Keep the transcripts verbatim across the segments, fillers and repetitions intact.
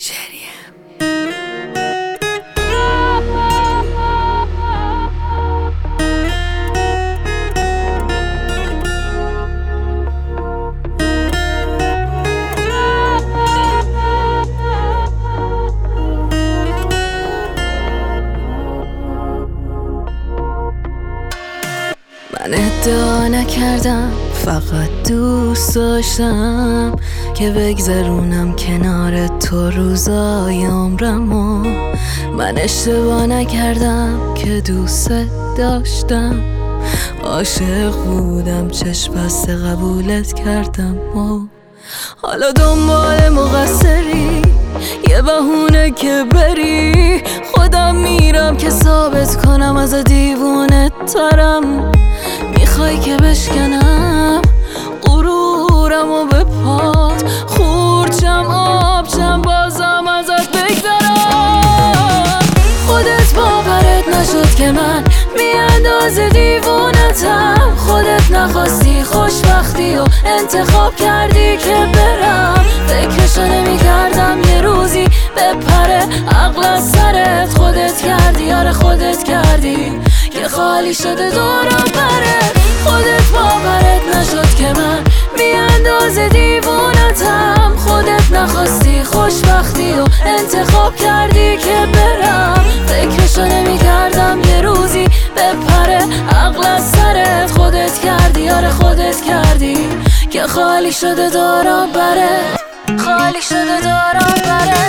من ادعا نکردم، فقط دوست داشتم که بگذرونم کنار تو روزای عمرمو. من اشتباه نکردم که دوست داشتم، عاشق بودم چشم بسته قبولت کردم و حالا دنبال مقصری، یه بهونه که بری. خودم میرم که ثابت کنم از دیوونه ترم. میخوای که بشکنم غرورم و به پات خورچم آبچم بازم ازت بگذرم. خودت باورت نشد که من میانداز دیوونتم. خودت نخواستی خوشبختی و انتخاب کردی که برم. فکرشو نمی کردم یه روزی بپره عقل از سرت. خودت کردی، آره خودت کردی که خالی شده دورم بره. خودت باورت نشد که من میانداز دیوونتم. خودت نخواستی خوشبختی و انتخاب کردی که برم. فکرشو نمی کردم یه روزی بپره عقل از سرت. خودت کردی، آره خودت کردی که خالی شده دورم بره. خالی شده دورم بره.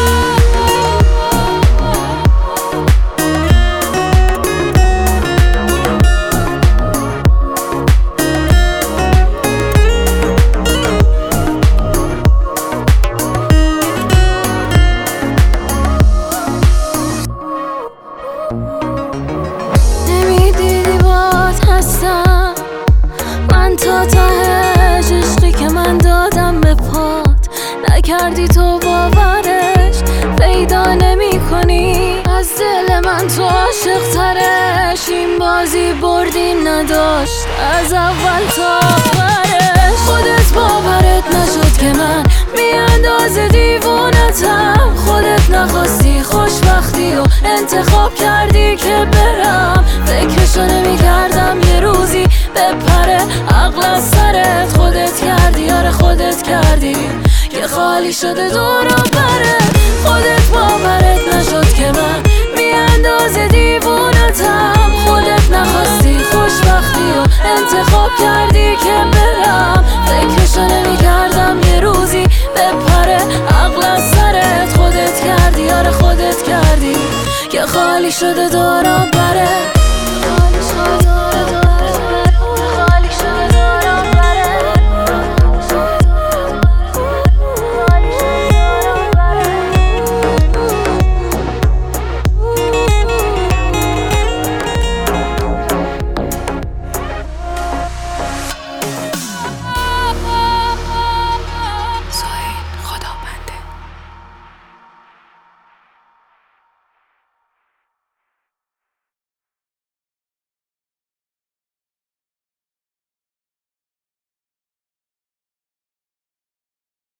نمیدیدی بات هستم من تا تهش، عشقی که من دادم به پات نکردی تو باورش. پیدا نمی کنی از دل من تو عاشق ترش. این بازی بردی نداشت از اول تا آخرش. خودت باورت نشد که من میانداز دیوونتم. خودت نخواستی خوشبختی و انتخاب کردی که برم. فکرشو نمی کردم یه روزی بپره عقل از سرت. خودت کردی، آره خودت کردی که خالی شده دورم بره. خودت باورت نشد که من میانداز دیوونتم. خودت نخواستی خوشبختی و انتخاب کردی که برم. فکرشو نمی کردم یه روزی بپره عقل از سرت. خودت کردی، آره خودت کردی که خالی شده دورم بره.